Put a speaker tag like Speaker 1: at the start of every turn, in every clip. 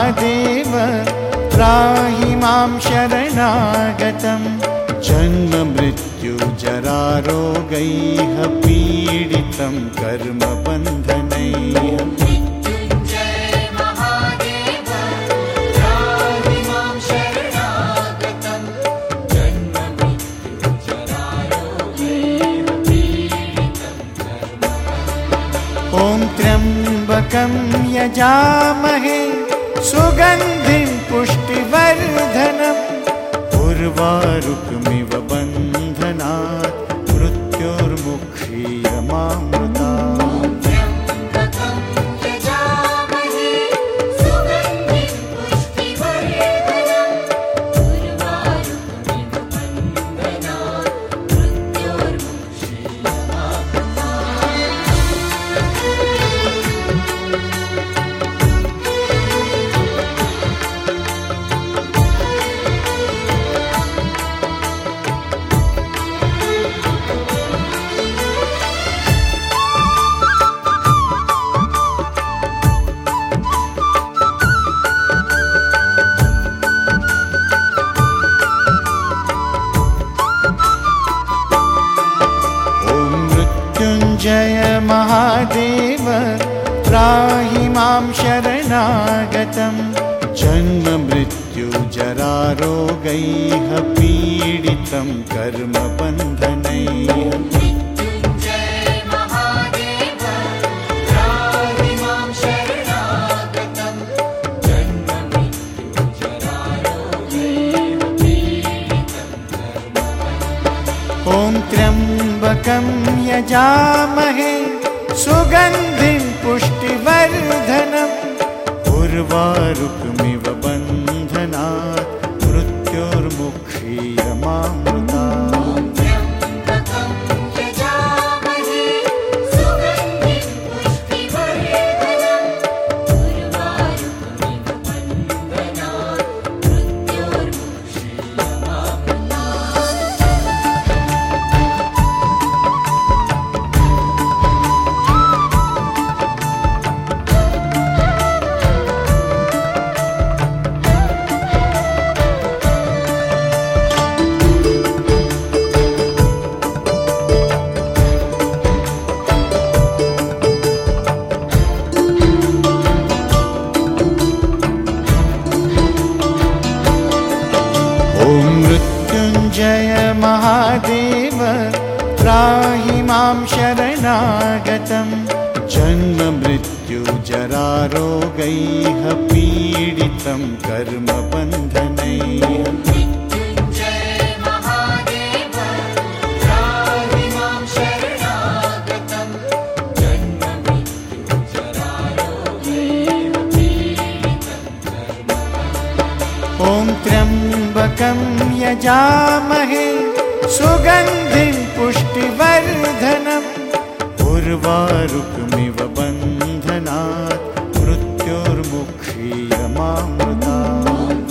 Speaker 1: महादेव त्राहि मां शरणागतं जन्म मृत्यु जरारोगैः पीडितं कर्मबन्धनैः ॐ त्र्यम्बकं यजामहे सुगन्धिं पुष्टिवर्धनम् उर्वारुकमिव बन्धनात् मृत्योर्मुक्षीयमामृतात् जय महादेव त्राहि मां शरणागतं जन्म मृत्यु जरारोगैः पीडितं कर्मबन्धनैः ॐ त्र्यम्बकं यजामहे सुगन्धिं पुष्टिवर्धनम् उर्वारुकमिव बन्धनात् मृत्योर्मुक्षीयमामृतात् जय महादेव त्राहि मां शरणागतं जन्म मृत्यु जरारोगैः पीडितं कर्मबन्धनैः ॐ त्र्यम्बकं यजामहे सुगन्धिं पुष्टिवर्धनम् उर्वारुकमिव बन्धनात् मृत्योर्मुक्षीयमामृतात्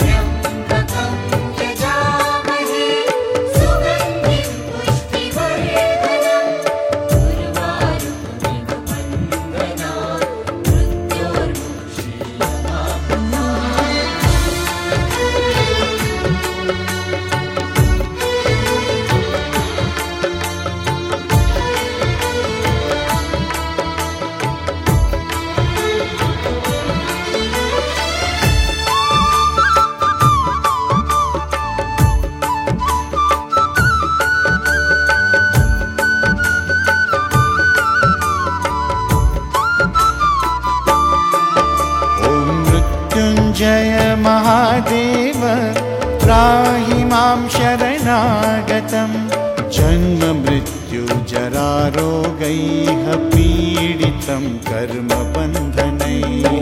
Speaker 1: जय महादेव त्राहि मां शरणागतं जन्म मृत्यु जरारोगैः पीडितं कर्मबन्धनैः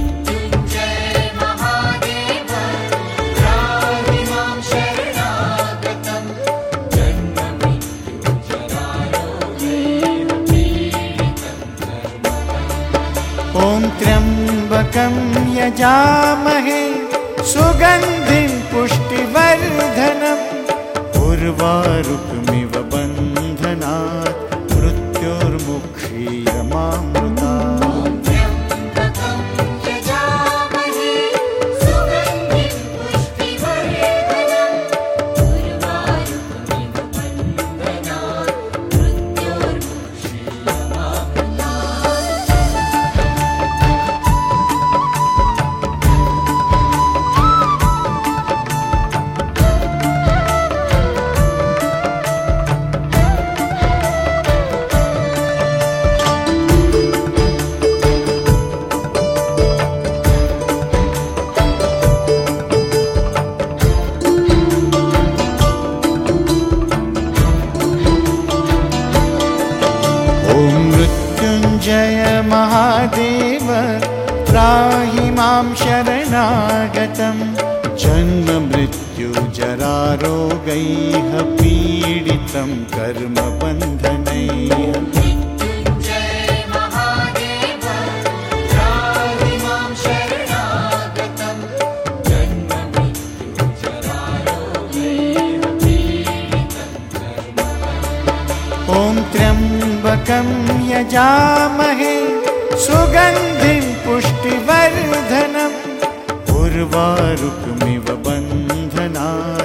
Speaker 1: ॐ त्र्यम्बकं यजामहे सुगन्धिं पुष्टिवर्धनम् उर्वारुकमिव बन्धनात् मृत्योर्मुक्षीयमामृतात् त्राहि मां शरणागतं जन्ममृत्युजरारोगैः पीडितं कर्मबन्धनैः ॐ त्र्यम्बकं यजामहे सुगन्धिं पुष्टिवर्धनम् उर्वारुकमिव बन्धनात्